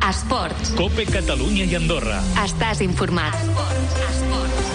Esports. COPE Catalunya i Andorra. Estàs informat. Esports.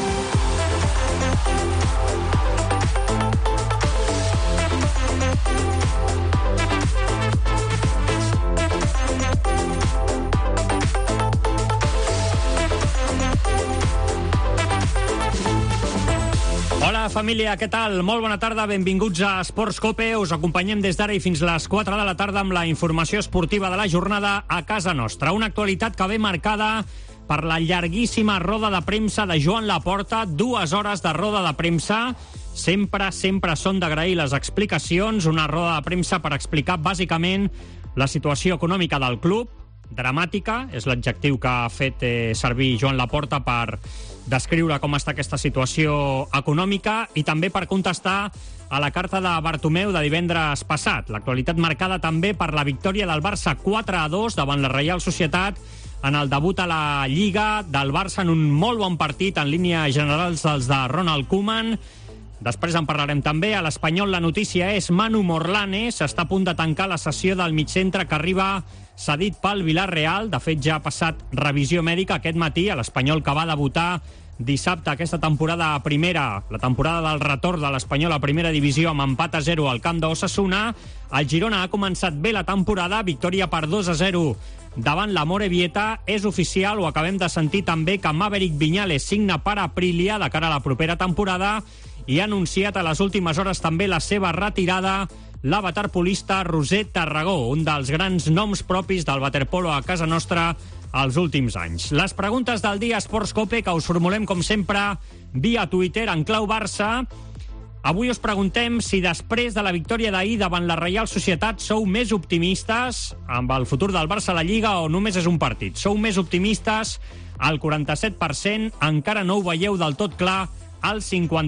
Hola família, què tal? Molt bona tarda, benvinguts a Esports COPE. Us acompanyem des d'ara i fins les 4 de la tarda amb la informació esportiva de la jornada a casa nostra. Una actualitat que ve marcada per la llarguíssima roda de premsa de Joan Laporta, 2 hores de roda de premsa. Sempre són d'agrair les explicacions, una roda de premsa per explicar bàsicament la situació econòmica del club. Dramàtica, és l'adjectiu que ha fet servir Joan Laporta per descriure com està aquesta situació econòmica i també per contestar a la carta de Bartomeu de divendres passat. L'actualitat marcada també per la victòria del Barça 4-2 davant la Reial Societat en el debut a la Lliga del Barça en un molt bon partit en línies generals dels de Ronald Koeman. Després en parlarem també. A l'Espanyol la notícia és Manu Morlanes. Està a punt de tancar la sessió del migcentre que arriba cedit pel Villarreal. De fet, ja ha passat revisió mèdica aquest matí a l'Espanyol, que va debutar dissabte aquesta temporada a primera, la temporada del retorn de l'Espanyol a primera divisió amb empat a 0 al camp d'Osasuna. El Girona ha començat bé la temporada, victòria per 2-0 davant la Morevieta. És oficial, ho acabem de sentir també, que Maverick Viñales signa per Aprilia de cara a la propera temporada i ha anunciat a les últimes hores també la seva retirada la waterpolista Roser Tarragó, un dels grans noms propis del waterpolo a casa nostra als últims anys. Les preguntes del dia Esports COPE, que us formulem com sempre via Twitter en clau Barça. Avui us preguntem si després de la victòria d'ahir davant la Reial Societat sou més optimistes amb el futur del Barça a la Lliga o només és un partit. Sou més optimistes al 47%, encara no ho veieu del tot clar al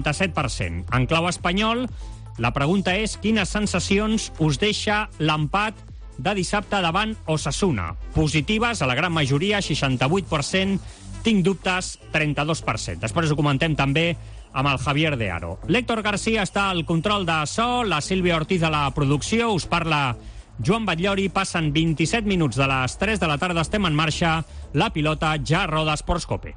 57%. En clau espanyol, la pregunta és quines sensacions us deixa l'empat de dissabte davant Osasuna. Positives, a la gran majoria, 68%, tinc dubtes, 32%. Després ho comentem també amb el Javier de Aro. L'Héctor García està al control de so, la Sílvia Ortiz a la producció, us parla Joan Batllori. Passen 27 minuts de les 3 de la tarda, estem en marxa, la pilota ja roda Esports COPE.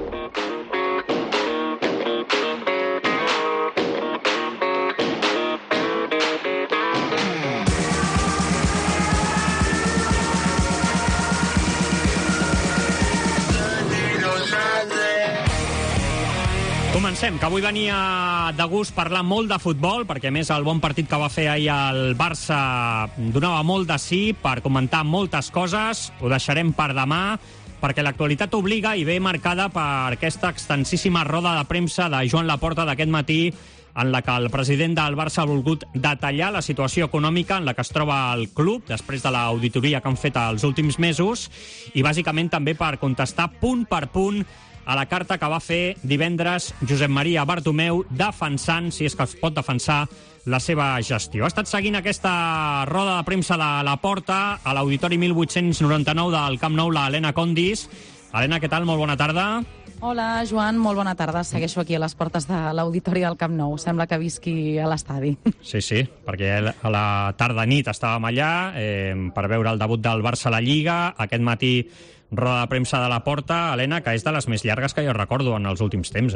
Comencem, que avui venia de gust parlar molt de futbol, perquè a més el bon partit que va fer ahir el Barça donava molt de sí per comentar moltes coses. Ho deixarem per demà, perquè l'actualitat obliga i ve marcada per aquesta extensíssima roda de premsa de Joan Laporta d'aquest matí, en la que el president del Barça ha volgut detallar la situació econòmica en la que es troba el club després de l'auditoria que han fet els últims mesos i bàsicament també per contestar punt per punt a la carta que va fer divendres Josep Maria Bartomeu defensant, si és que es pot defensar, la seva gestió. Ha estat seguint aquesta roda de premsa de Laporta a l'Auditori 1899 del Camp Nou, l'Helena Condis. Helena, què tal? Molt bona tarda. Hola, Joan, molt bona tarda. Segueixo aquí a les portes de l'Auditori del Camp Nou. Sembla que visqui a l'estadi. Sí, perquè a la tarda-nit estàvem allà per veure el debut del Barça a la Lliga. Aquest matí roda de premsa de Laporta, Helena, que és de les més llargues que jo recordo en els últims temps,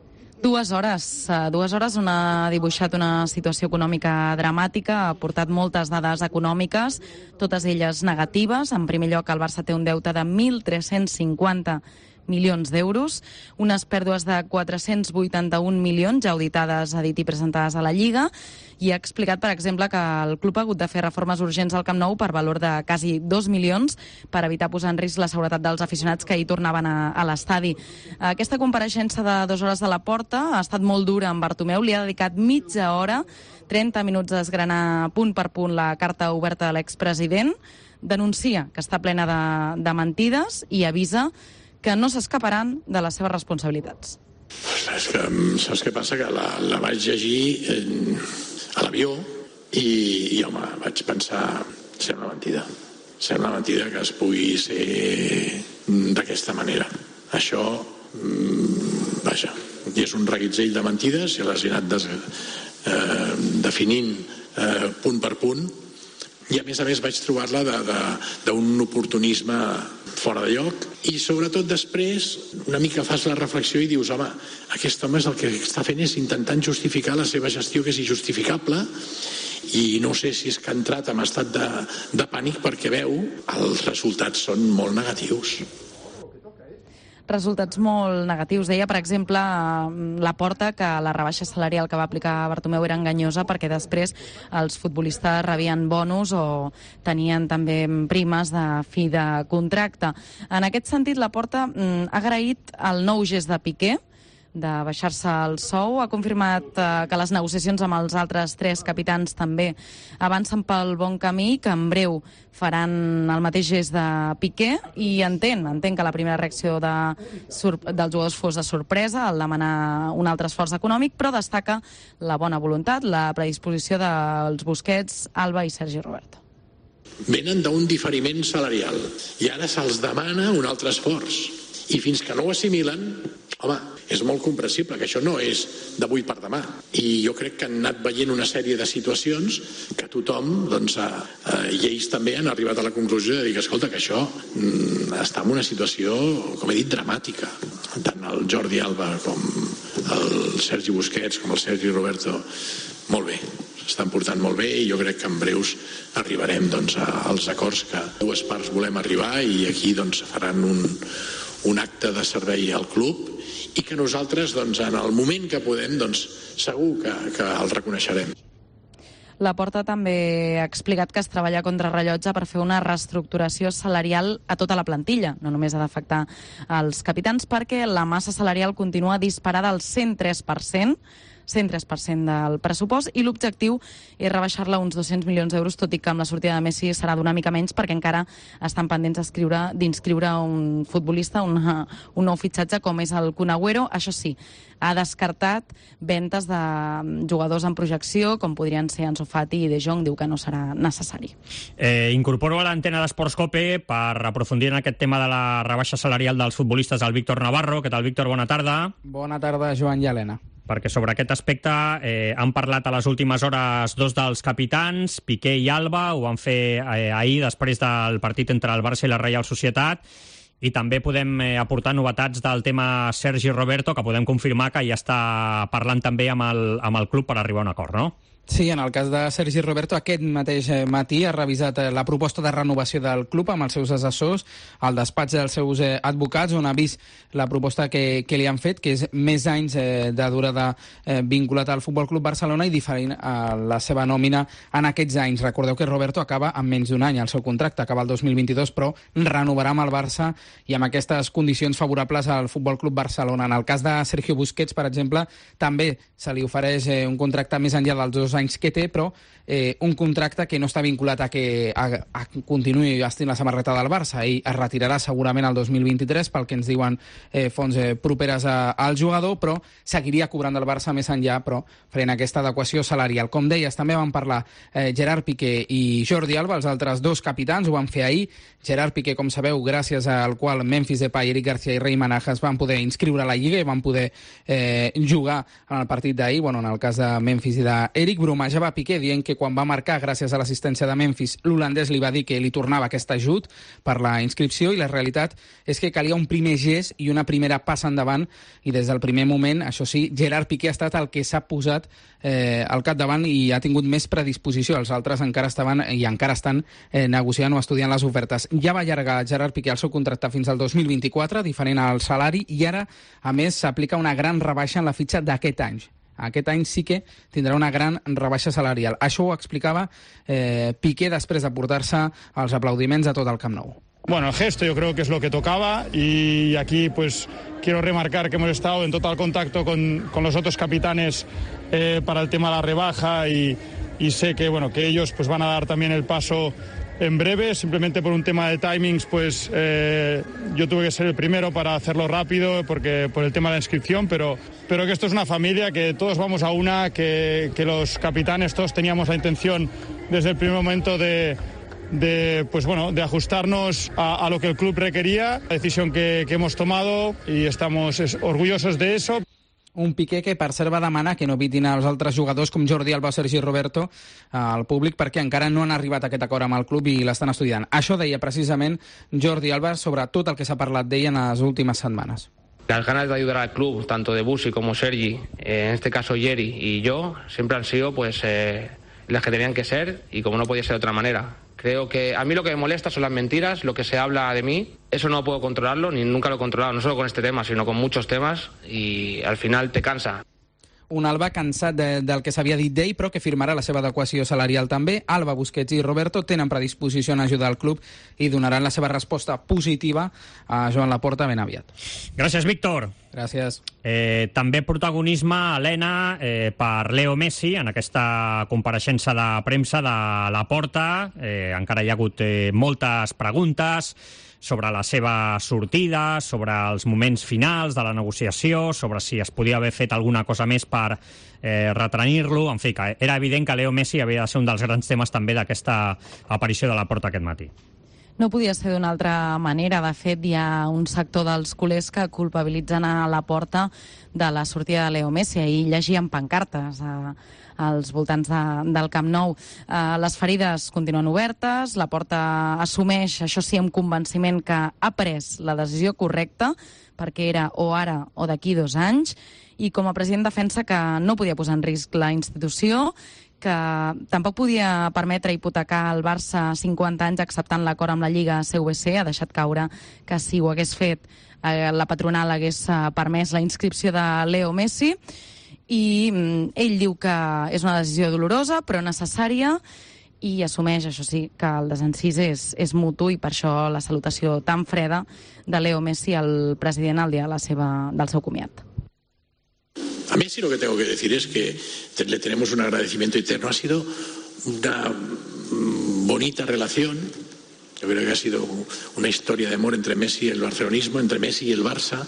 2 hores. 2 hores on ha dibuixat una situació econòmica dramàtica, ha portat moltes dades econòmiques, totes elles negatives. En primer lloc, el Barça té un deute de 1.350 milions d'euros, unes pèrdues de 481 milions ja auditades, ha dit, i presentades a la Lliga, i ha explicat, per exemple, que el club ha hagut de fer reformes urgents al Camp Nou per valor de quasi 2 milions per evitar posar en risc la seguretat dels aficionats que hi tornaven a l'estadi. Aquesta compareixença de 2 hores de Laporta ha estat molt dura amb Bartomeu, li ha dedicat mitja hora, 30 minuts a desgranar punt per punt la carta oberta de l'expresident, denuncia que està plena de mentides i avisa que no s'escaparan de les seves responsabilitats. Saps què passa? Que la vaig llegir a l'avió i home, vaig pensar, sembla mentida que es pugui ser d'aquesta manera. Això, vaja, i és un reguitzell de mentides i les he anat definint punt per punt, i a més vaig trobar-la d'un oportunisme fora de lloc, i sobretot després una mica fas la reflexió i dius, home, aquest home el que està fent és intentant justificar la seva gestió, que és injustificable, i no sé si és que ha entrat en estat de pànic perquè veu els resultats són molt negatius. Resultats molt negatius. Deia, per exemple, Laporta que la rebaixa salarial que va aplicar Bartomeu era enganyosa perquè després els futbolistes rebien bonus o tenien també primes de fi de contracte. En aquest sentit, Laporta ha agraït el nou gest de Piqué de baixar-se el sou. Ha confirmat que les negociacions amb els altres 3 capitans també avancen pel bon camí, que en breu faran el mateix gest de Piqué, i entenc que la primera reacció dels jugadors fos de sorpresa al demanar un altre esforç econòmic, però destaca la bona voluntat, la predisposició dels Busquets, Alba i Sergi Roberto. Venen d'un diferiment salarial i ara se'ls demana un altre esforç, i fins que no ho assimilen, home, és molt comprensible que això no és d'avui per demà. I jo crec que han anat veient una sèrie de situacions que tothom, i ells també han arribat a la conclusió de dir que, escolta, que això està en una situació, com he dit, dramàtica. Tant el Jordi Alba com el Sergi Busquets com el Sergi Roberto, molt bé. S'estan portant molt bé i jo crec que en breus arribarem als acords que dues parts volem arribar, i aquí faran un acte de servei al club, i que nosaltres, en el moment que podem, segur que el reconeixerem. Laporta també ha explicat que es treballa contra rellotge per fer una reestructuració salarial a tota la plantilla. No només ha d'afectar els capitans, perquè la massa salarial continua disparada al 103% del pressupost, i l'objectiu és rebaixar-la uns 200 milions d'euros, tot i que amb la sortida de Messi serà d'una mica menys, perquè encara estan pendents d'inscriure un futbolista, un nou fitxatge com és el Kun Agüero. Això sí, ha descartat ventes de jugadors en projecció, com podrien ser Ansu Fati i De Jong, diu que no serà necessari. Incorporo a l'antena d'Esports COPE per aprofundir en aquest tema de la rebaixa salarial dels futbolistes al Víctor Navarro. Què tal, Víctor? Bona tarda. Bona tarda, Joan i Helena. Perquè sobre aquest aspecte han parlat a les últimes hores 2 dels capitans, Piqué i Alba, ho van fer ahir després del partit entre el Barça i la Reial Societat, i també podem aportar novetats del tema Sergi Roberto, que podem confirmar que ja està parlant també amb el club per arribar a un acord, no? Sí, en el cas de Sergi Roberto, aquest mateix matí ha revisat la proposta de renovació del club amb els seus assessors, al despatx dels seus advocats, on ha vist la proposta que li han fet, que és més anys de durada vinculat al Futbol Club Barcelona i diferent a la seva nòmina en aquests anys. Recordeu que Roberto acaba amb menys d'un any el seu contracte, acaba el 2022, però renovarà amb el Barça i amb aquestes condicions favorables al Futbol Club Barcelona. En el cas de Sergio Busquets, per exemple, també se li ofereix un contracte més enllà dels 2 anys que té, però un contracte que no està vinculat a continuï vestint la samarreta del Barça, i es retirarà segurament el 2023, pel que ens diuen fonts properes al jugador, però seguiria cobrant del Barça més enllà, però fent aquesta adequació salarial. Com deies, també van parlar Gerard Piqué i Jordi Alba, els altres 2 capitans, ho van fer ahir. Gerard Piqué, com sabeu, gràcies al qual Memphis Depay, Eric García i Rei Manajas van poder inscriure a la Lliga i van poder jugar en el partit d'ahir. En el cas de Memphis i d'Eric, bromejava Piqué dient que quan va marcar gràcies a l'assistència de Memphis, l'holandès li va dir que li tornava aquest ajut per la inscripció, i la realitat és que calia un primer gest i una primera passa endavant, i des del primer moment, això sí, Gerard Piqué ha estat el que s'ha posat al capdavant i ha tingut més predisposició. Els altres encara estaven i encara estan negociant o estudiant les ofertes. Ja va allargar Gerard Piqué el seu contracte fins al 2024, diferent al salari, i ara, a més, s'aplica una gran rebaixa en la fitxa d'aquest any. Aquest any sí que tindrà una gran rebaixa salarial. Això ho explicava Piqué després de portar-se els aplaudiments a tot el Camp Nou. Bueno, el gesto yo creo que es lo que tocaba, y aquí pues quiero remarcar que hemos estado en total contacto con los otros capitanes para el tema de la rebaja, y sé que que ellos pues van a dar también el paso en breve. Simplemente por un tema de timings, pues yo tuve que ser el primero para hacerlo rápido por el tema de la inscripción, pero que esto es una familia, que todos vamos a una, que los capitanes todos teníamos la intención desde el primer momento de ajustarnos a lo que el club requería, la decisión que hemos tomado, y estamos orgullosos de eso. Un Piqué que, per cert, va demanar que no pitin els altres jugadors com Jordi Alba o Sergi Roberto al públic perquè encara no han arribat a aquest acord amb el club i l'estan estudiant. Això deia precisament Jordi Alba sobre tot el que s'ha parlat d'ell en les últimes setmanes. Las ganas de ayudar al club, tanto de Busi como Sergi, en este caso Yeri y yo, siempre han sido pues las que tenían que ser y como no podía ser de otra manera. Creo que a mí lo que me molesta son las mentiras, lo que se habla de mí. Eso no puedo controlarlo, ni nunca lo he controlado, no solo con este tema, sino con muchos temas, y al final te cansa. Un Alba cansat del que s'havia dit d'ell, però que firmarà la seva adequació salarial també. Alba, Busquets i Roberto tenen predisposició a ajudar el club i donaran la seva resposta positiva a Joan Laporta ben aviat. Gràcies, Víctor. Gràcies. També protagonisme, Helena, per Leo Messi en aquesta compareixença de premsa de Laporta. Encara hi ha hagut moltes preguntes sobre la seva sortida, sobre els moments finals de la negociació, sobre si es podia haver fet alguna cosa més per retenir-lo. En fi, que era evident que Leo Messi havia de ser un dels grans temes també d'aquesta aparició de Laporta aquest matí. No podia ser d'una altra manera. De fet, hi ha un sector dels culers que culpabilitzen a Laporta de la sortida de Leo Messi. Ahir llegien pancartes als voltants del Camp Nou. Les ferides continuen obertes, Laporta assumeix, això sí, amb convenciment que ha pres la decisió correcta, perquè era o ara o d'aquí 2 anys, i com a president defensa que no podia posar en risc la institució, que tampoc podia permetre hipotecar el Barça 50 anys acceptant l'acord amb la Lliga CVC. Ha deixat caure que si ho hagués fet la patronal hagués permès la inscripció de Leo Messi, i ell diu que és una decisió dolorosa però necessària, i assumeix, això sí, que el desencís és mutu, i per això la salutació tan freda de Leo Messi al president el dia del seu comiat. A Messi lo que tengo que decir es que le tenemos un agradecimiento eterno. Ha sido una bonita relación. Yo creo que ha sido una historia de amor entre Messi y el barcelonismo, entre Messi y el Barça.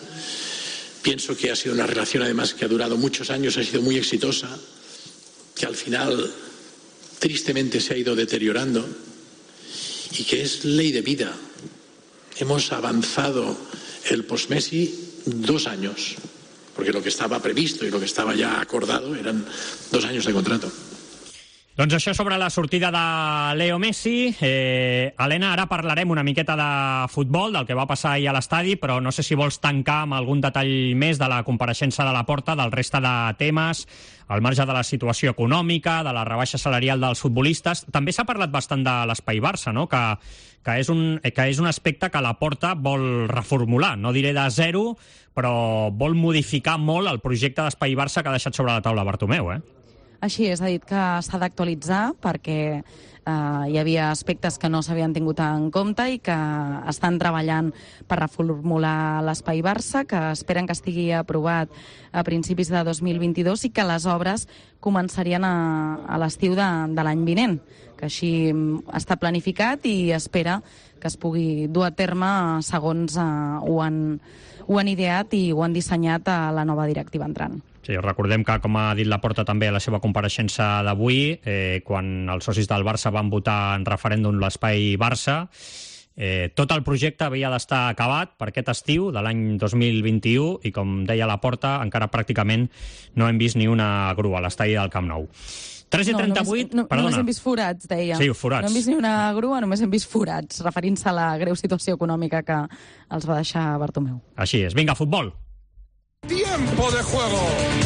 Pienso que ha sido una relación además que ha durado muchos años, ha sido muy exitosa, que al final tristemente se ha ido deteriorando y que es ley de vida. Hemos avanzado el post-Messi 2 años. Porque lo que estava previsto i lo que estava ja acordado eren 2 anys de contrato. Doncs això sobre la sortida de Leo Messi. Helena, ara parlarem una miqueta de futbol, del que va passar ahir a l'estadi, però no sé si vols tancar amb algun detall més de la compareixença de Laporta, del resta de temes, al marge de la situació econòmica, de la rebaixa salarial dels futbolistes. També s'ha parlat bastant de l'Espai Barça, no? que és un aspecte que Laporta vol reformular. No diré de zero, però vol modificar molt el projecte d'Espai Barça que ha deixat sobre la taula Bartomeu, Així és, ha dit que s'ha d'actualitzar perquè hi havia aspectes que no s'havien tingut en compte i que estan treballant per reformular l'Espai Barça, que esperen que estigui aprovat a principis de 2022 i que les obres començarien a l'estiu de l'any vinent, que així està planificat i espera que es pugui dur a terme segons ho han ideat i ho han dissenyat a la nova directiva entrant. Sí, recordem que, com ha dit Laporta també a la seva compareixença d'avui, quan els socis del Barça van votar en referèndum l'Espai Barça, tot el projecte havia d'estar acabat per aquest estiu de l'any 2021 i, com deia Laporta, encara pràcticament no hem vist ni una grua a l'estadi del Camp Nou. 3:38... Perdona. Només hem vist forats, deia. Sí, forats. No hem vist ni una grua, només hem vist forats, referint-se a la greu situació econòmica que els va deixar Bartomeu. Així és. Vinga, futbol. Tiempo de juego.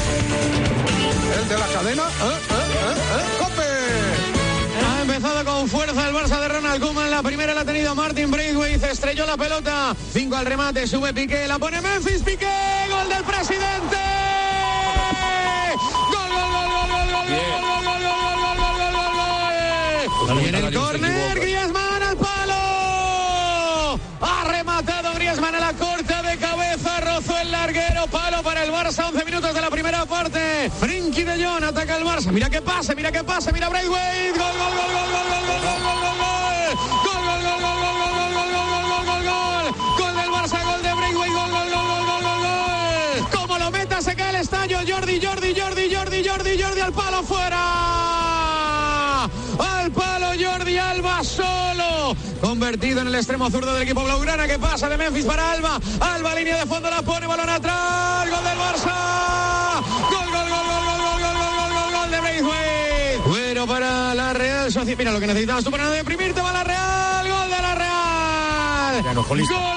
El de la cadena. ¡Cope! Ha empezado con fuerza el Barça de Ronald Koeman. La primera la ha tenido Martin Braithwaite. Se estrelló la pelota. 5 al remate. Sube Piqué. La pone Memphis. Piqué. Gol del presidente. Gol, gol, gol, gol, gol, gol, gol, gol, gol, gol. Y en el córner, Griezmann al palo. Ha rematado Griezmann a la corta de cabeza. Rozó el larguero. Palo para el Barça. 11 minutos de la primera parte. Frenkie de Jong ataca al Barça. Mira que pase, mira que pase. Mira Braithwaite. Gol, gol, gol, gol, gol, gol, gol, gol, gol, gol. Gol, gol, gol, gol, gol, gol, gol, gol, gol, gol, gol, gol. Gol del Barça, gol de Braithwaite. Gol, gol, gol, gol, gol, gol, gol. Como lo meta se cae el estadio. Jordi, Jordi, Jordi, Jordi, Jordi, Jordi al palo fuera. Al palo Jordi Alba solo. Convertido en el extremo zurdo del equipo blaugrana, que pasa de Memphis para Alba. Alba, línea de fondo, la pone, balón atrás. Gol del Barça. larguero para la Real Sociedad. Mira lo que necesitabas tú para no deprimirte. Va la Real. Gol de la Real. Gol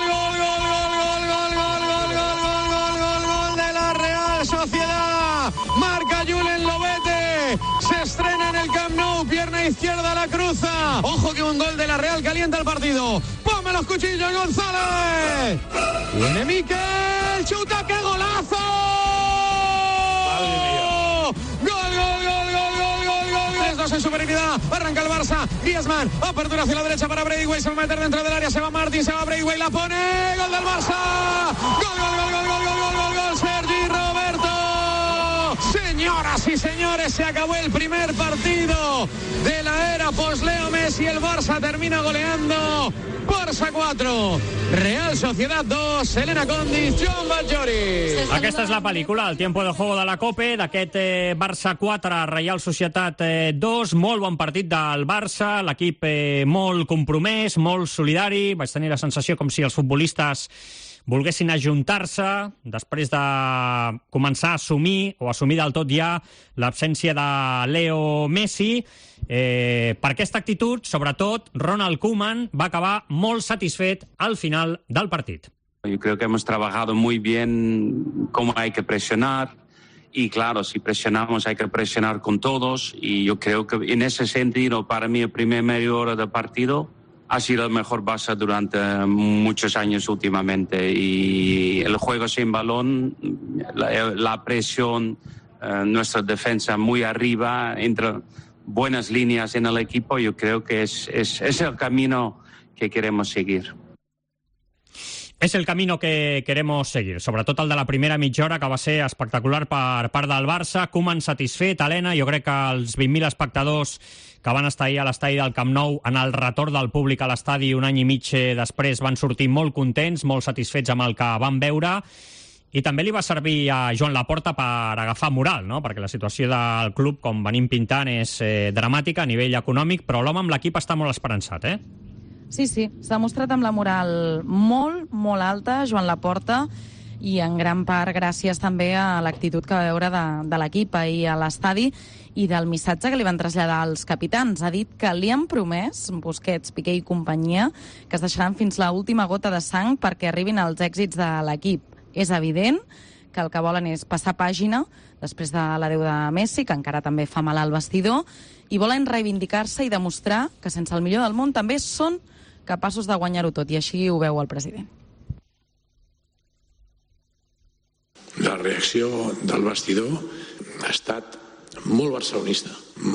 de la Real Sociedad. Marca Julen Lobete. Se estrena en el Camp Nou. Pierna izquierda la cruza. Ojo que un gol de la Real calienta el partido. Ponme los cuchillos, González. Viene Miquel. Chuta, qué golazo. En superioridad, arranca el Barça, Griezmann, apertura hacia la derecha para Braithwaite, se va a meter dentro del área, se va Martín, se va Braithwaite, la pone, gol del Barça, gol, Sergi Roberto. Señoras y señores, se acabó el primer partido de la era post-Leo Messi, el Barça termina goleando. Barça 4, Real Sociedad 2, Elena Condis, Joan Batllori. Aquesta és la pel·lícula, el tiempo de juego de la COPE, d'aquest Barça 4, Real Societat 2, molt bon partit del Barça, l'equip molt compromès, molt solidari, vaig tenir la sensació com si els futbolistes volguessin ajuntar-se després de començar a assumir del tot ja l'absència de Leo Messi. Per aquesta actitud, sobretot, Ronald Koeman va acabar molt satisfet al final del partit. Yo creo que hemos trabajado muy bien cómo hay que presionar y claro, si presionamos hay que presionar con todos y yo creo que en ese sentido para mí el primer media hora del partido ha sido el mejor Barça durante muchos años últimamente y el juego sin balón, la presión, nuestra defensa muy arriba, entre buenas líneas en el equipo, yo creo que es el camino que queremos seguir. És el camino que queremos seguir, sobretot el de la primera mitja hora, que va ser espectacular per part del Barça. Koeman satisfet, Helena, jo crec que els 20.000 espectadors que van estar ahir a l'estadi del Camp Nou en el retorn del públic a l'estadi un any i mig després van sortir molt contents, molt satisfets amb el que van veure, i també li va servir a Joan Laporta per agafar moral, no? Perquè la situació del club, com venim pintant, és dramàtica a nivell econòmic, però l'home amb l'equip està molt esperançat, Sí, s'ha mostrat amb la moral molt, molt alta, Joan Laporta, i en gran part gràcies també a l'actitud que va veure de l'equip ahir a l'estadi i del missatge que li van traslladar als capitans. Ha dit que li han promès, Busquets, Piqué i companyia, que es deixaran fins l'última gota de sang perquè arribin els èxits de l'equip. És evident que el que volen és passar pàgina després de l'adeu de Messi, que encara també fa mal al vestidor, i volen reivindicar-se i demostrar que sense el millor del món també són capaços de guanyar-ho tot, i així ho veu el president. La reacció del vestidor ha estat molt barcelonista,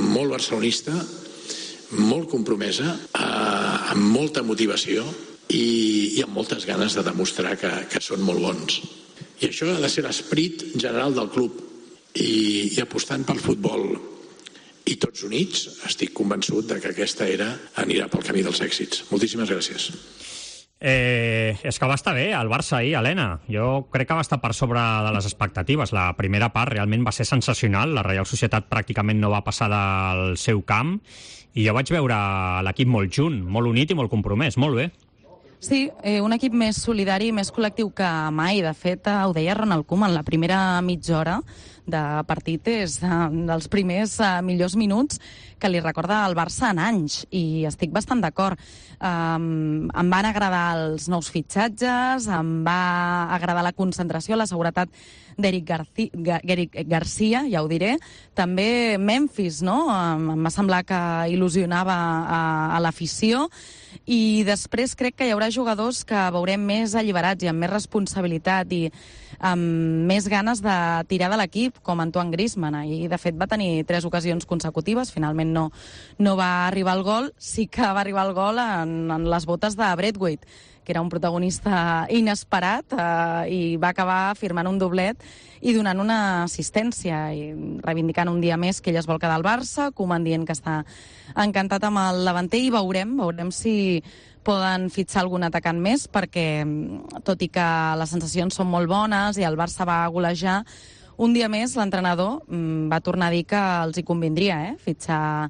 molt compromesa, amb molta motivació i amb moltes ganes de demostrar que són molt bons. I això ha de ser l'esperit general del club, i apostant pel futbol i tots units, estic convençut de que aquesta era anirà pel camí dels èxits. Moltíssimes gràcies. És que va estar bé el Barça ahir, Helena. Jo crec que va estar per sobre de les expectatives. La primera part realment va ser sensacional. La Real Societat pràcticament no va passar del seu camp i jo vaig veure l'equip molt junt, molt unit i molt compromès. Molt bé. Sí, un equip més solidari i més col·lectiu que mai. De fet, ho deia Ronald Koeman, la primera mitja hora de partit és dels primers millors minuts que li recorda al Barça en anys, i estic bastant d'acord. Em van agradar els nous fitxatges, em va agradar la concentració, la seguretat d'Eric Garcia, ja ho diré. També Memphis, no? Em va semblar que il·lusionava a l'afició. I després crec que hi haurà jugadors que veurem més alliberats i amb més responsabilitat i amb més ganes de tirar de l'equip, com Antoine Griezmann. I de fet va tenir 3 ocasions consecutives, finalment no va arribar al gol. Sí que va arribar al gol en les botes de Braithwaite, que era un protagonista inesperat, i va acabar firmant un doblet i donant una assistència i reivindicant un dia més que ell es vol quedar al Barça, Koeman dient que està encantat amb el davanter, i veurem si poden fitxar algun atacant més, perquè tot i que les sensacions són molt bones i el Barça va golejar, un dia més l'entrenador va tornar a dir que els hi convindria fitxar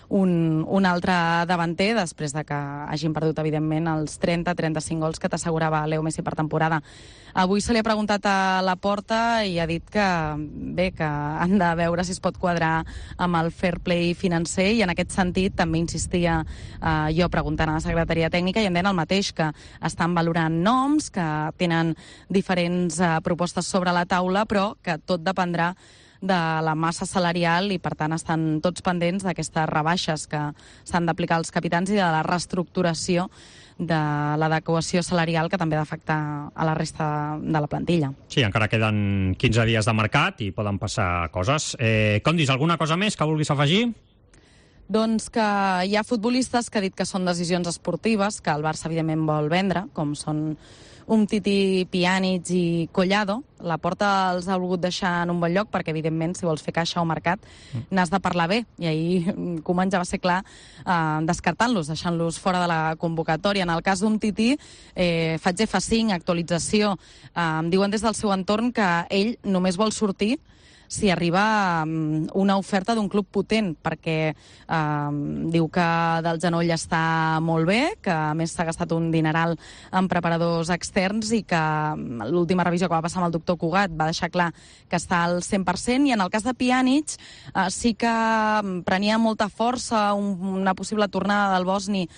un altre davanter, després de que hagin perdut, evidentment, els 30-35 gols que t'assegurava Leo Messi per temporada. Avui se li ha preguntat a Laporta i ha dit que, bé, que han de veure si es pot quadrar amb el fair play financer, i en aquest sentit també insistia jo preguntant a la secretaria tècnica, i em deien el mateix, que estan valorant noms, que tenen diferents propostes sobre la taula, però que tot dependrà de la massa salarial i, per tant, estan tots pendents d'aquestes rebaixes que s'han d'aplicar als capitans i de la reestructuració de l'adequació salarial, que també ha d'afectar a la resta de la plantilla. Sí, encara queden 15 dies de mercat i poden passar coses. Condis, alguna cosa més que vulguis afegir? Doncs que hi ha futbolistes que ha dit que són decisions esportives, que el Barça evidentment vol vendre, com són Umtiti, Pjanic i Collado. Laporta els ha volgut deixar en un bon lloc perquè, evidentment, si vols fer caixa o mercat, n'has de parlar bé. I ahir Koeman ja va ser clar descartant-los, deixant-los fora de la convocatòria. En el cas d'Umtiti, faig F5, actualització. Em diuen des del seu entorn que ell només vol sortir si arriba una oferta d'un club potent, perquè diu que del genoll està molt bé, que a més s'ha gastat un dineral en preparadors externs i que l'última revisió que va passar amb el doctor Cugat va deixar clar que està al 100%, i en el cas de Pjanic sí que prenia molta força una possible tornada del bosni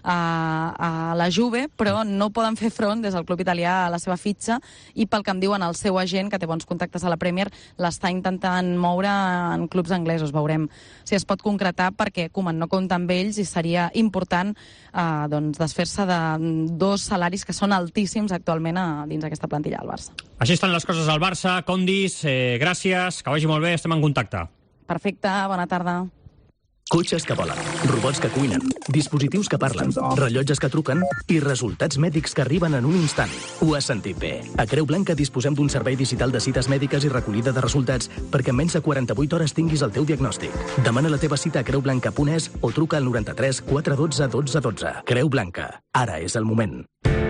a la Juve, però no poden fer front des del club italià a la seva fitxa, i pel que em diuen el seu agent, que té bons contactes a la Premier, l'està intentant moure en clubs anglesos. Veurem si es pot concretar, perquè Koeman no compta amb ells i seria important desfer-se de dos salaris que són altíssims actualment dins aquesta plantilla del Barça. Així estan les coses al Barça. Condis, gràcies, que vagi molt bé, estem en contacte. Perfecte, bona tarda. Cotxes que volen, robots que cuinen, dispositius que parlen, rellotges que truquen i resultats mèdics que arriben en un instant. Ho has sentit bé. A Creu Blanca disposem d'un servei digital de cites mèdiques i recollida de resultats perquè en menys de 48 hores tinguis el teu diagnòstic. Demana la teva cita a creublanca.es o truca al 93 412 12 12. Creu Blanca. Ara és el moment.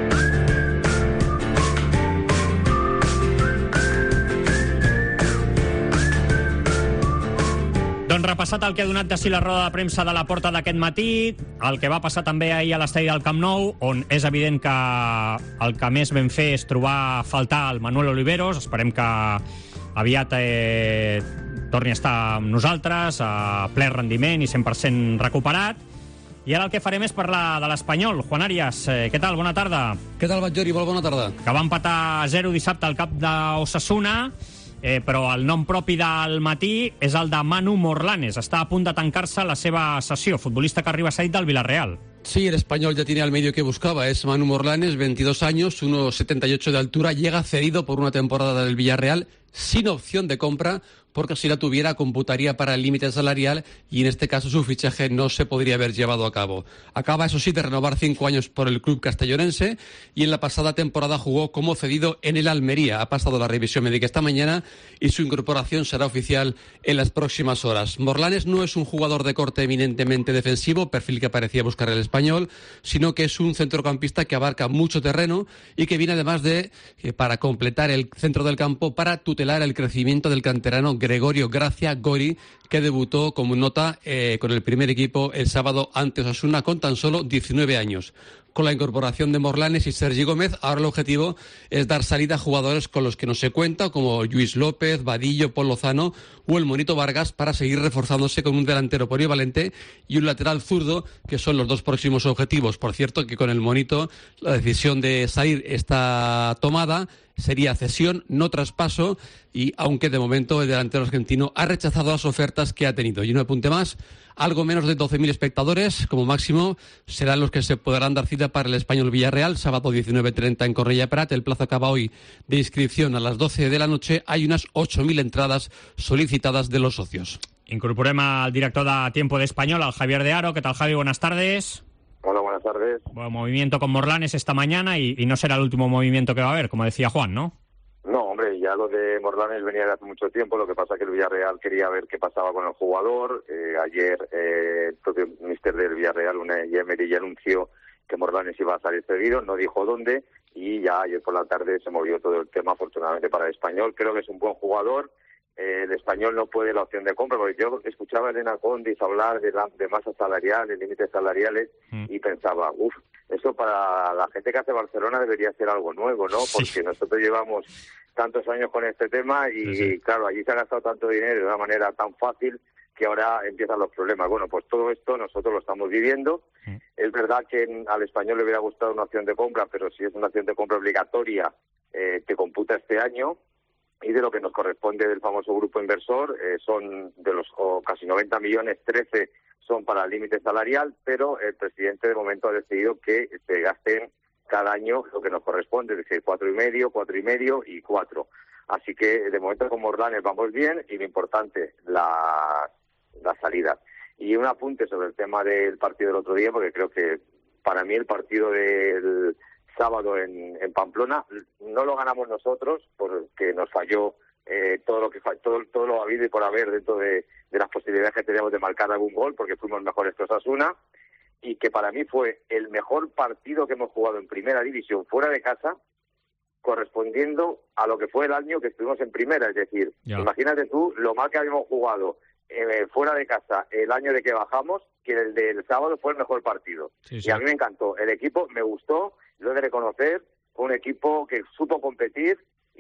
Doncs repassat el que ha donat de si la roda de premsa de Laporta d'aquest matí, el que va passar també ahir a l'estadi del Camp Nou, on és evident que el que més vam fer és trobar a faltar el Manuel Oliveros. Esperem que aviat torni a estar amb nosaltres, a ple rendiment i 100% recuperat. I ara el que farem és parlar de l'Espanyol. Juan Arias, què tal? Bona tarda. Què tal, Batllori? Molt bona tarda. Que va empatar 0 dissabte al camp d'Osasuna, però el nom propi del matí és el de Manu Morlanes. Està a punt de tancar-se la seva sessió, futbolista que arriba cedit del Villarreal. Sí, el español ya tiene al medio que buscaba. Es Manu Morlanes, 22 años, 1,78 de altura. Llega cedido por una temporada del Villarreal sin opción de compra, porque si la tuviera computaría para el límite salarial y en este caso su fichaje no se podría haber llevado a cabo. Acaba, eso sí, de renovar 5 años por el club castellonense y en la pasada temporada jugó como cedido en el Almería. Ha pasado la revisión médica esta mañana y su incorporación será oficial en las próximas horas. Morlanes no es un jugador de corte eminentemente defensivo, perfil que parecía buscar el español, sino que es un centrocampista que abarca mucho terreno y que viene además de, para completar el centro del campo, para tutelar el crecimiento del canterano Gregorio Gracia Gori, que debutó como nota con el primer equipo el sábado ante Osasuna con tan solo 19 años. Con la incorporación de Morlanes y Sergi Gómez, ahora el objetivo es dar salida a jugadores con los que no se cuenta, como Lluís López, Vadillo, Pol Lozano o el Monito Vargas, para seguir reforzándose con un delantero polivalente y un lateral zurdo, que son los dos próximos objetivos. Por cierto, que con el Monito la decisión de salir está tomada. Sería cesión, no traspaso, y aunque de momento el delantero argentino ha rechazado las ofertas que ha tenido. Y un apunte más, algo menos de 12.000 espectadores, como máximo, serán los que se podrán dar cita para el Español Villarreal, sábado 19:30 en Correia Prat. El plazo acaba hoy de inscripción a las 12 de la noche. Hay unas 8.000 entradas solicitadas de los socios. Incorporem al director de Tiempo de Español, al Javier de Aro. ¿Qué tal, Javi? Buenas tardes. Hola, buenas tardes. Bueno, movimiento con Morlanes esta mañana y no será el último movimiento que va a haber, como decía Juan, ¿no? No, hombre, ya lo de Morlanes venía de hace mucho tiempo. Lo que pasa es que el Villarreal quería ver qué pasaba con el jugador. Ayer el propio míster del Villarreal, Unai Emery, ya anunció que Morlanes iba a salir cedido, no dijo dónde, y ya ayer por la tarde se movió todo el tema, afortunadamente para el Español. Creo que es un buen jugador, el Español no puede la opción de compra, porque yo escuchaba a Elena Condis hablar de masa salarial, de límites salariales, y pensaba, eso para la gente que hace Barcelona debería ser algo nuevo, ¿no? Porque nosotros llevamos tantos años con este tema y claro, allí se ha gastado tanto dinero de una manera tan fácil que ahora empiezan los problemas. Bueno, pues todo esto nosotros lo estamos viviendo. Es verdad que al Español le hubiera gustado una opción de compra, pero si es una opción de compra obligatoria, te computa este año. Y de lo que nos corresponde del famoso grupo inversor, son de los casi 90 millones, 13 son para el límite salarial, pero el presidente de momento ha decidido que se gasten cada año lo que nos corresponde, es decir, 4,5 y 4. Así que de momento con Morlanes vamos bien y lo importante, las salidas. Y un apunte sobre el tema del partido del otro día, porque creo que para mí el partido del sábado en Pamplona no lo ganamos nosotros porque nos falló todo lo habido y por haber dentro de las posibilidades que teníamos de marcar algún gol, porque fuimos mejores que Osasuna, y que para mí fue el mejor partido que hemos jugado en primera división fuera de casa, correspondiendo a lo que fue el año que estuvimos en primera. Es decir, imagínate tú lo mal que habíamos jugado fuera de casa el año de que bajamos, que el del sábado fue el mejor partido. Y a mí me encantó. El equipo me gustó, lo he de reconocer, fue un equipo que supo competir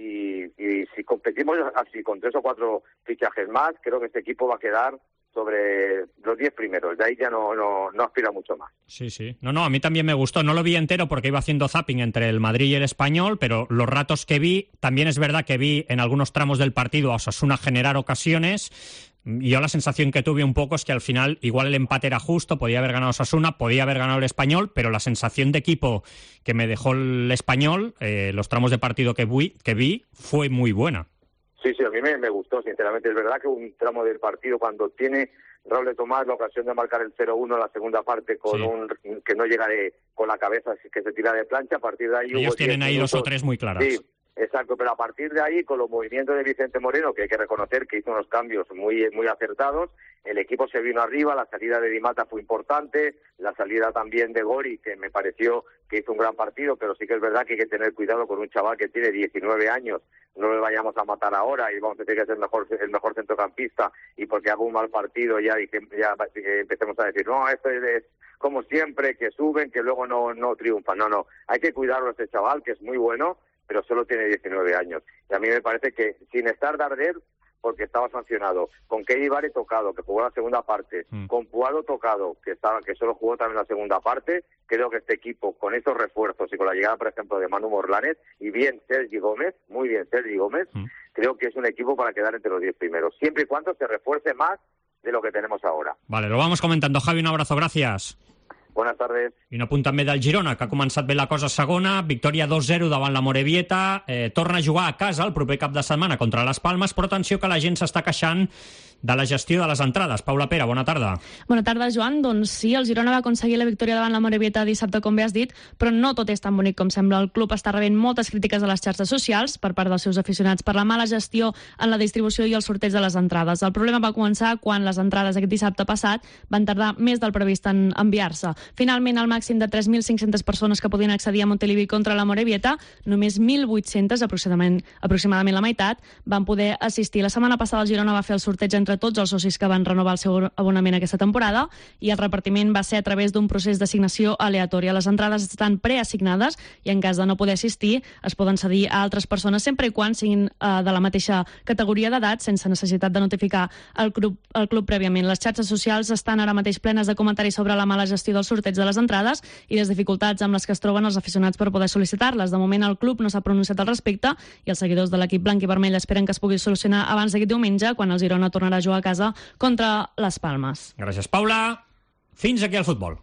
y si competimos así con 3 o 4 fichajes más, creo que este equipo va a quedar sobre los 10 primeros. De ahí ya no aspira mucho más. Sí. No, a mí también me gustó. No lo vi entero porque iba haciendo zapping entre el Madrid y el Español, pero los ratos que vi, también es verdad que vi en algunos tramos del partido a Osasuna generar ocasiones. Y yo la sensación que tuve un poco es que al final igual el empate era justo, podía haber ganado Osasuna, podía haber ganado el Español, pero la sensación de equipo que me dejó el Español, los tramos de partido que vi, fue muy buena. Sí, a mí me gustó, sinceramente. Es verdad que un tramo del partido, cuando tiene Raúl de Tomás la ocasión de marcar el 0-1 en la segunda parte con que no llega con la cabeza, que se tira de plancha, a partir de ahí... Ellos tienen ahí 2 o 3 muy claras. Sí, exacto, pero a partir de ahí, con los movimientos de Vicente Moreno, que hay que reconocer que hizo unos cambios muy acertados, el equipo se vino arriba, la salida de Di Mata fue importante, la salida también de Gori, que me pareció que hizo un gran partido, pero sí que es verdad que hay que tener cuidado con un chaval que tiene 19 años, no le vayamos a matar ahora y vamos a decir que es el mejor centrocampista y porque hago un mal partido ya empecemos a decir, no, esto es como siempre, que suben, que luego no triunfan. No, hay que cuidarlo a este chaval, que es muy bueno, pero solo tiene 19 años. Y a mí me parece que sin estar Darder, porque estaba sancionado, con Keidi Vare tocado, que jugó la segunda parte, con Puado tocado, que solo jugó también la segunda parte, creo que este equipo, con estos refuerzos y con la llegada, por ejemplo, de Manu Morlanes, y bien Sergi Gómez, muy bien Sergi Gómez, creo que es un equipo para quedar entre los 10 primeros, siempre y cuando se refuerce más de lo que tenemos ahora. Vale, lo vamos comentando. Javi, un abrazo, gracias. Buenas tardes. I un apunt també del Girona, que ha començat bé la cosa segona, victòria 2-0 davant la Morevieta, torna a jugar a casa el proper cap de setmana contra les Palmes, però atenció que la gent s'està queixant de la gestió de les entrades. Paula Pera, bona tarda. Bona tarda, Joan. Doncs sí, el Girona va aconseguir la victòria davant la Morevieta dissabte, com bé has dit, però no tot és tan bonic com sembla. El club està rebent moltes crítiques a les xarxes socials per part dels seus aficionats per la mala gestió en la distribució i el sorteig de les entrades. El problema va començar quan les entrades aquest dissabte passat van tardar més del previst en enviar-se. Finalment, el màxim de 3.500 persones que podien accedir a Montilivi contra la Morevieta, només 1.800, aproximadament la meitat, van poder assistir. La setmana passada el Girona va fer el sorteig entre tots els socis que van renovar el seu abonament aquesta temporada i el repartiment va ser a través d'un procés d'assignació aleatòria. Les entrades estan preassignades i en cas de no poder assistir es poden cedir a altres persones sempre i quan siguin de la mateixa categoria d'edat sense necessitat de notificar el club prèviament. Les xarxes socials estan ara mateix plenes de comentaris sobre la mala gestió del sorteig de les entrades i les dificultats amb les que es troben els aficionats per poder sol·licitar-les. De moment el club no s'ha pronunciat al respecte i els seguidors de l'equip blanc i vermell esperen que es pugui solucionar abans d'aquest diumenge, quan el Girona tornarà a jugar a casa contra les Palmes. Gràcies, Paula. Fins aquí el futbol.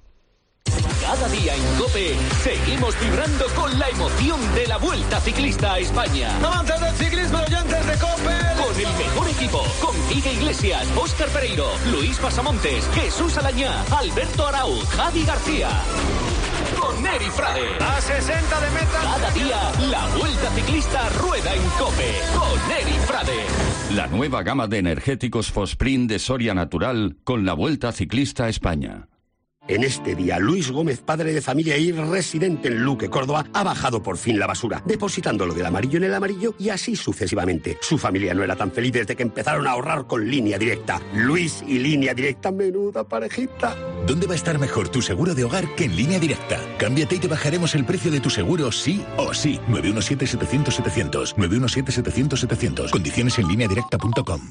Cada día en COPE seguimos vibrando con la emoción de la Vuelta Ciclista a España. Amantes del ciclismo, oyentes de COPE. Con el mejor equipo, con Quique Iglesias, Óscar Pereiro, Luis Pasamontes, Jesús Alañá, Alberto Arauz, Javi García. Con Eri Frade. A 60 de meta. Cada día, la Vuelta Ciclista rueda en COPE. Con Eri Frade. La nueva gama de energéticos Fosprint de Soria Natural con la Vuelta Ciclista a España. En este día, Luis Gómez, padre de familia y residente en Luque, Córdoba, ha bajado por fin la basura, depositándolo del amarillo en el amarillo y así sucesivamente. Su familia no era tan feliz desde que empezaron a ahorrar con Línea Directa. Luis y Línea Directa, menuda parejita. ¿Dónde va a estar mejor tu seguro de hogar que en Línea Directa? Cámbiate y te bajaremos el precio de tu seguro sí o sí. 917-700-700. 917-700-700. Condiciones en lineadirecta.com.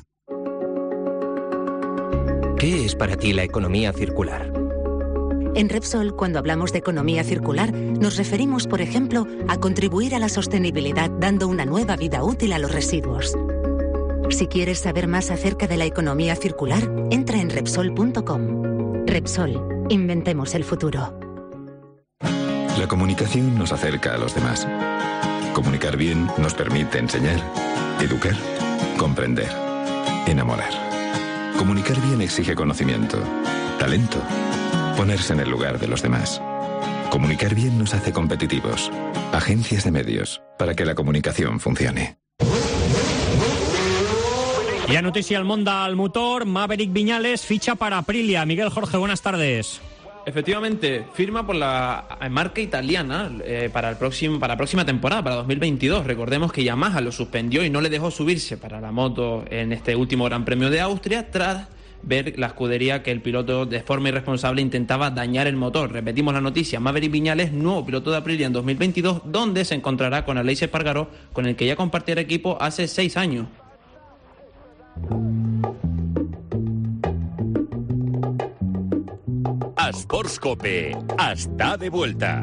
¿Qué es para ti la economía circular? En Repsol, cuando hablamos de economía circular, nos referimos, por ejemplo, a contribuir a la sostenibilidad dando una nueva vida útil a los residuos. Si quieres saber más acerca de la economía circular, entra en Repsol.com. Repsol, inventemos el futuro. La comunicación nos acerca a los demás. Comunicar bien nos permite enseñar, educar, comprender, enamorar. Comunicar bien exige conocimiento, talento, ponerse en el lugar de los demás. Comunicar bien nos hace competitivos. Agencias de medios, para que la comunicación funcione. Hi ha notícia al món del motor. Maverick Viñales ficha para Aprilia. Miguel Jorge, buenas tardes. Efectivamente, firma por la marca italiana para la próxima temporada, para 2022. Recordemos que Yamaha lo suspendió y no le dejó subirse para la moto en este último Gran Premio de Austria, tras ver la escudería que el piloto de forma irresponsable intentaba dañar el motor. Repetimos la noticia: Maverick Viñales, nuevo piloto de Aprilia en 2022, donde se encontrará con Aleix Espargaró, con el que ya compartiera equipo hace 6 años. Esports Cope està de vuelta.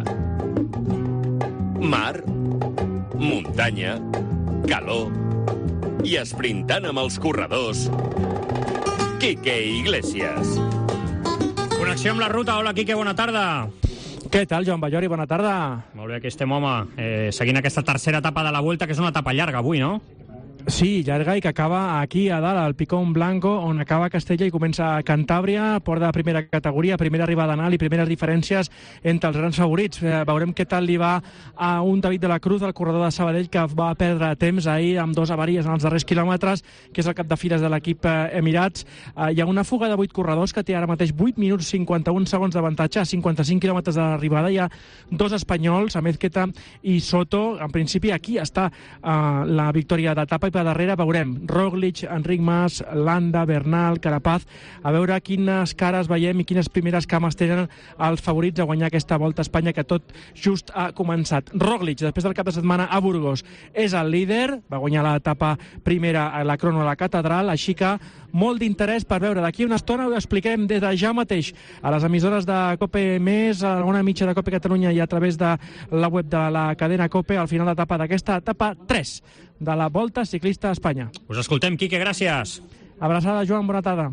Mar, muntanya, calor i esprintant amb els corredors, Quique Iglesias. Connexió amb la ruta. Hola, Quique, bona tarda. Què tal, Joan Ballori? Bona tarda. Molt bé, aquí estem, home, seguint aquesta tercera etapa de la Vuelta, que és una etapa llarga avui, no? Sí, llarga, i que acaba aquí a dalt, al Picón Blanco, on acaba Castella i comença Cantàbria, port de primera categoria, primera arribada anal i primeres diferències entre els grans favorits. Veurem què tal li va a un David de la Cruz, el corredor de Sabadell, que va perdre temps ahir amb 2 avaries en els darrers quilòmetres, que és el cap de files de l'equip Emirats. Hi ha una fuga de 8 corredors que té ara mateix 8 minuts 51 segons d'avantatge a 55 quilòmetres de l'arribada. Hi ha 2 espanyols, Amezqueta i Soto. En principi aquí està la victòria d'etapa, i per darrere veurem Roglic, Enric Mas, Landa, Bernal, Carapaz, a veure quines cares veiem i quines primeres cames tenen els favorits a guanyar aquesta Volta a Espanya, que tot just ha començat. Roglic, després del cap de setmana a Burgos, és el líder, va guanyar l'etapa primera a la crono a la Catedral, així que molt d'interès per veure. D'aquí una estona ho expliquem des de ja mateix a les emissores de COPE+, a una mitja de COPE Catalunya i a través de la web de la cadena COPE, al final d'etapa d'aquesta etapa 3 de la Volta Ciclista a Espanya. Us escoltem, Quique, gràcies. Abraçada, Joan, bona tarda.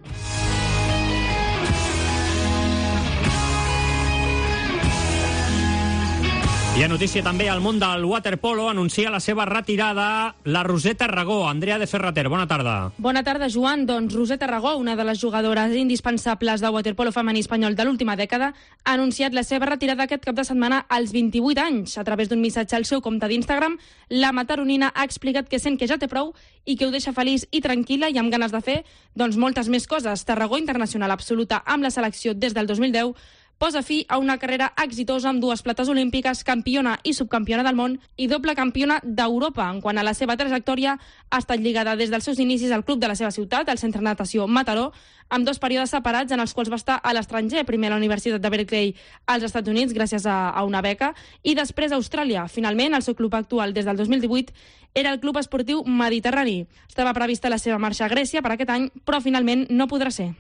Hi ha notícia també al món del waterpolo. Anuncia la seva retirada la Roser Tarragó. Andrea de Ferrater, bona tarda. Bona tarda, Joan. Doncs Roser Tarragó, una de les jugadores indispensables de waterpolo femení espanyol de l'última dècada, ha anunciat la seva retirada aquest cap de setmana als 28 anys. A través d'un missatge al seu compte d'Instagram, la mataronina ha explicat que sent que ja té prou i que ho deixa feliç i tranquil·la i amb ganes de fer moltes més coses. Tarragó, internacional absoluta amb la selecció des del 2010, posa fi a una carrera exitosa amb 2 plates olímpiques, campiona i subcampiona del món i doble campiona d'Europa. En quant a la seva trajectòria, ha estat lligada des dels seus inicis al club de la seva ciutat, el Centre de Natació Mataró, amb 2 períodes separats en els quals va estar a l'estranger, primer a la Universitat de Berkeley als Estats Units gràcies a una beca, i després a Austràlia. Finalment, el seu club actual des del 2018 era el Club Esportiu Mediterrani. Estava prevista la seva marxa a Grècia per aquest any, però finalment no podrà ser.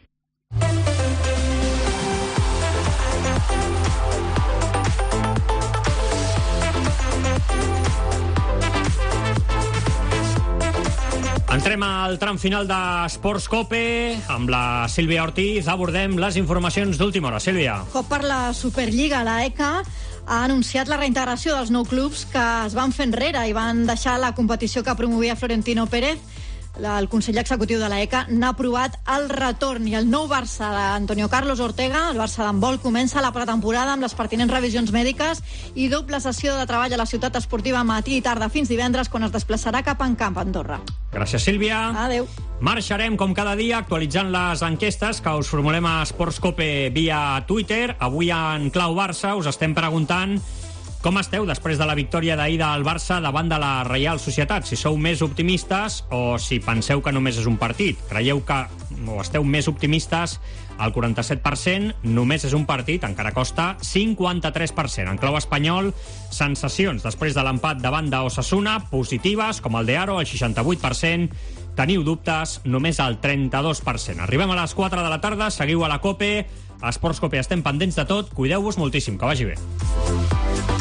Entrem al tram final d'Esports Cope amb la Sílvia Ortiz. Abordem les informacions d'última hora. Sílvia. Cop per la Superliga, la ECA ha anunciat la reintegració dels 9 clubs que es van fer enrere i van deixar la competició que promovia Florentino Pérez. el Consell Executiu de l'ECA n'ha aprovat el retorn, i el nou Barça d'Antonio Carlos Ortega, el Barça d'handbol, comença la pretemporada amb les pertinents revisions mèdiques i doble sessió de treball a la ciutat esportiva matí i tarda fins divendres, quan es desplaçarà cap en camp a Andorra. Gràcies, Sílvia. Adéu. Marxarem, com cada dia, actualitzant les enquestes que us formulem a Sports Cope via Twitter. Avui, en clau Barça, us estem preguntant com esteu després de la victòria d'ahir del Barça davant de la Reial Societat. Si sou més optimistes o si penseu que només és un partit. Creieu que o esteu més optimistes al 47%, només és un partit, encara costa 53%. En clau espanyol, sensacions després de l'empat davant d'Osasuna, positives, com el de Aro, el 68%. Teniu dubtes, només el 32%. Arribem a les 4 de la tarda, seguiu a la COPE. A Sports Cope estem pendents de tot. Cuideu-vos moltíssim, que vagi bé.